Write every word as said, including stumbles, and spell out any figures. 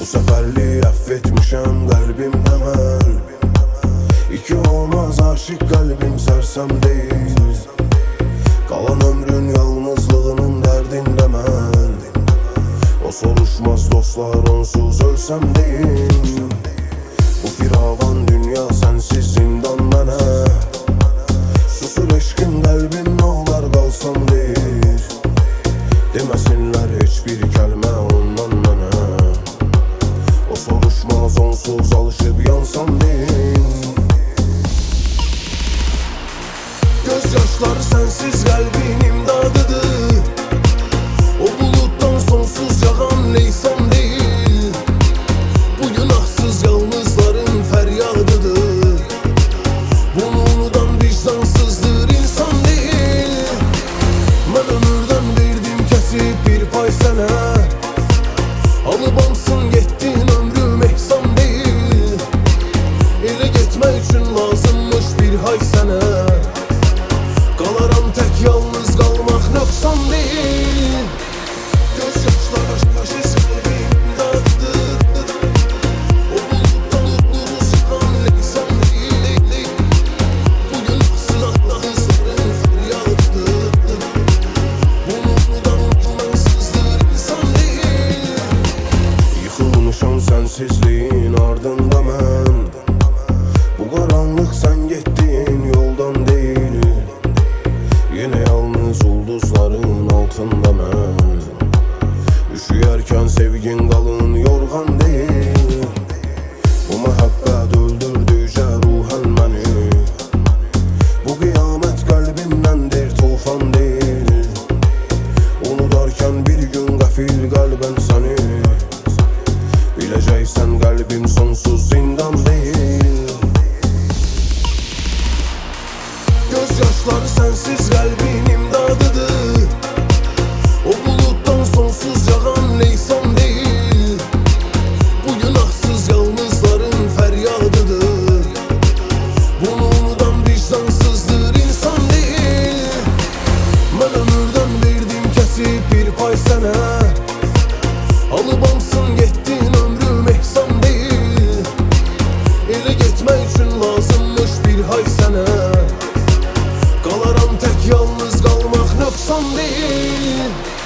seferli affetmişem kalbim demel. İki olmaz aşık kalbim sersem değil. Kalan ömrün yalnızlığının derdinde men. O soruşmaz dostlar onsuz ölsem değil. Bu firavan dünya sensiz zindan bana. Susur eşkin kalbim ne olar kalsam değil. Demesinler hiçbir kelime ondan bana. O soruşmaz onsuz alışıp yansam değil. Gözyaşları sensiz kalbin imdadıdır. O buluttan sonsuz yağan leysan değil. Bu günahsız yalnızların feryadıdır. Bunu unutan vicdansızdır insan değil. Ben ömürden verdim kesip bir pay sana. Alıp alsın gittin ömrüm ehsan değil. Ele gitmek için lazımmış bir hay sana. Kalaram tek yalnız kalmak noksan değil. Gözyaşlar aşkı kalbimdadır. O buluttan utluruz yıkan leysan değil. Bugün silahlarızların feryadıdır. Bunu unutan unutsuzdur insan değil. Yıkılmışam sensizliğin ardında ben. Bu karanlık sen gittiğin yoldan değil. Yine yalnız ulduzların altında ben. Üşüyerken sevgin kalın yorgan değil. Bu muhabbet öldürdüyce ruhen beni. Bu kıyamet kalbimdendir tufan değil. Unutarken bir gün gafil kalben seni. Bileceksen kalbim sonsuz zindan değil. Gözyaşları sensiz kalbin imdadıdır. O buluttan sonsuz yağan leysan değil. Bu günahsız yalnızların feryadıdır. Bunu unutan vicdansızdır insan değil. Ben ömürden verdim kesip bir pay sana. Alıp alsın gittin ömrüm ehsan değil. Ele gitmek için lazımmış bir hay sana. Kalaram tek yalnız kalmak noksan değil.